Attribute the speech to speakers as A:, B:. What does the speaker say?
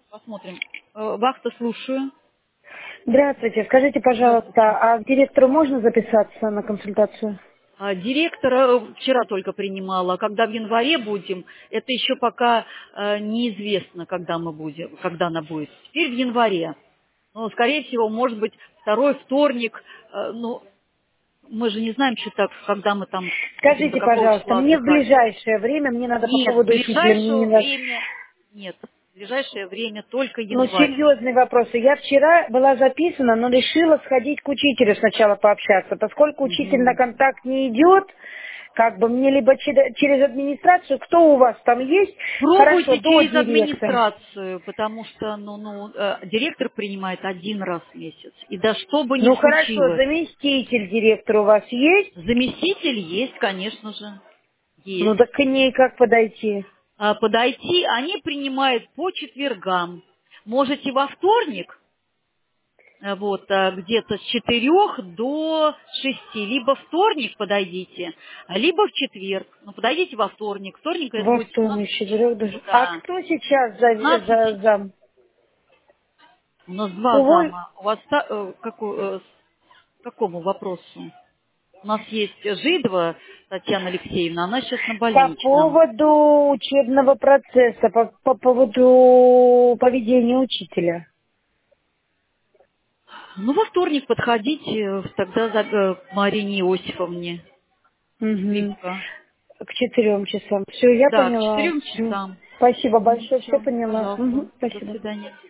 A: Посмотрим. Вахта, слушаю.
B: Здравствуйте. Скажите,
A: Здравствуйте.
B: пожалуйста, а к директору можно записаться на консультацию?
A: Директора вчера только принимала. Когда в январе будем, это еще пока неизвестно, когда мы будем, когда она будет. Теперь в январе. Но, скорее всего, может быть, второй вторник. Ну, мы же не знаем еще так, когда мы там будем, до
B: Скажите,
A: какого
B: пожалуйста,
A: числа
B: мне в
A: отдыхать.
B: ближайшее время, мне надо по
A: Нет, в
B: поводу учителя, мне не
A: ближайшее
B: надо...
A: время нет. В ближайшее время только
B: Ну,
A: январь.
B: серьезные вопросы. Я вчера была записана, но решила сходить к учителю сначала пообщаться. Поскольку учитель на
A: Мгм.
B: контакт не идет, как бы мне либо через администрацию, кто у вас там есть, хорошо,
A: Пробуйте
B: до
A: через
B: директора.
A: администрацию, потому что директор принимает один раз в месяц. И да что бы ни
B: Ну, хорошо,
A: случилось,
B: заместитель директора у вас есть?
A: заместитель есть, конечно же,
B: Ну,
A: есть.
B: так к ней как подойти?
A: Подойти, они принимают по четвергам. Можете во вторник, где-то с 4 до 6, либо вторник подойдите, либо в четверг. Ну, подойдите во вторник. Вторник это
B: Во
A: будет
B: вторник,
A: 17
B: с 4 до...
A: часов,
B: А
A: да.
B: кто сейчас за
A: 15.
B: зам?
A: У нас два
B: Уволь...
A: зама. У вас к какому вопросу? У нас есть Жидова Татьяна Алексеевна, она сейчас на
B: По
A: больничном.
B: поводу учебного процесса, по поводу поведения учителя.
A: Ну, во вторник подходите тогда к Марине Иосифовне.
B: Угу.
A: Скрипка.
B: К 4 часам. Все, я
A: Да, к
B: поняла.
A: 4 часам.
B: Спасибо большое, все
A: Все,
B: поняла.
A: пожалуйста.
B: Мгм,
A: До
B: спасибо.
A: свидания.